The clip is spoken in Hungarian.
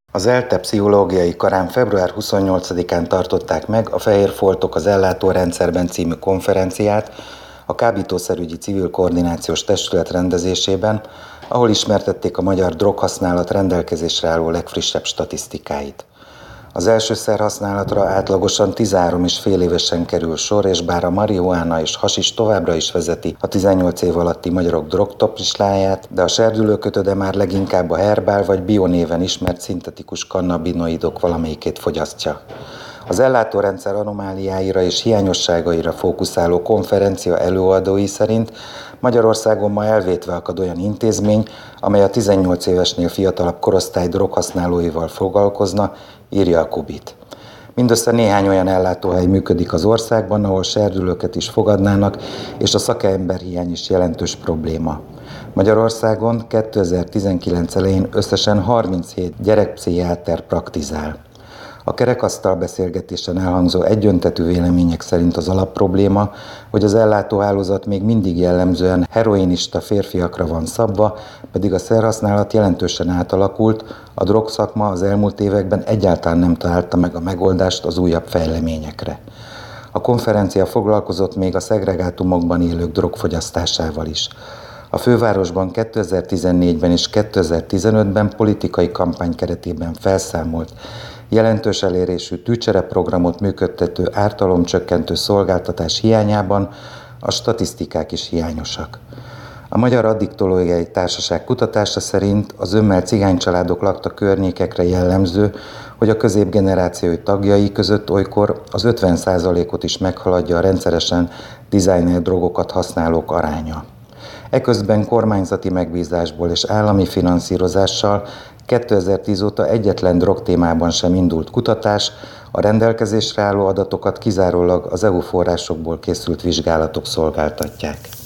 Az ELTE pszichológiai karán február 28-án tartották meg a Fehér foltok az ellátórendszerben című konferenciát a Kábítószerügyi Civil Koordinációs Testület rendezésében, ahol ismertették a magyar droghasználat rendelkezésre álló legfrissebb statisztikáit. Az első szerhasználatra átlagosan 13,5 évesen kerül sor, és bár a marihuána és hasis továbbra is vezeti a 18 év alatti magyarok drogtoplistáját, de a serdülőkötöde már leginkább a herbál vagy bionéven ismert szintetikus kannabinoidok valamelyikét fogyasztja. Az ellátórendszer anomáliáira és hiányosságaira fókuszáló konferencia előadói szerint Magyarországon ma elvétve akad olyan intézmény, amely a 18 évesnél fiatalabb korosztály droghasználóival foglalkozna, írja a Kubit. Mindössze néhány olyan ellátóhely működik az országban, ahol serdülőket is fogadnának, és a szakemberhiány is jelentős probléma. Magyarországon 2019 elején összesen 37 gyerekpszichiáter praktizál. A kerekasztal beszélgetésen elhangzó egyöntetű vélemények szerint az alapprobléma, hogy az ellátóhálózat még mindig jellemzően heroinista férfiakra van szabva, pedig a szerhasználat jelentősen átalakult, a drogszakma az elmúlt években egyáltalán nem találta meg a megoldást az újabb fejleményekre. A konferencia foglalkozott még a szegregátumokban élők drogfogyasztásával is. A fővárosban 2014-ben és 2015-ben politikai kampány keretében felszámolt, jelentős elérésű tűcsereprogramot működtető ártalomcsökkentő szolgáltatás hiányában a statisztikák is hiányosak. A Magyar Addiktológiai Társaság kutatása szerint az zömmel cigánycsaládok lakta környékekre jellemző, hogy a középgenerációi tagjai között olykor az 50%-ot is meghaladja a rendszeresen designer drogokat használók aránya. Eközben kormányzati megbízásból és állami finanszírozással 2010 óta egyetlen drogtémában sem indult kutatás, a rendelkezésre álló adatokat kizárólag az EU forrásokból készült vizsgálatok szolgáltatják.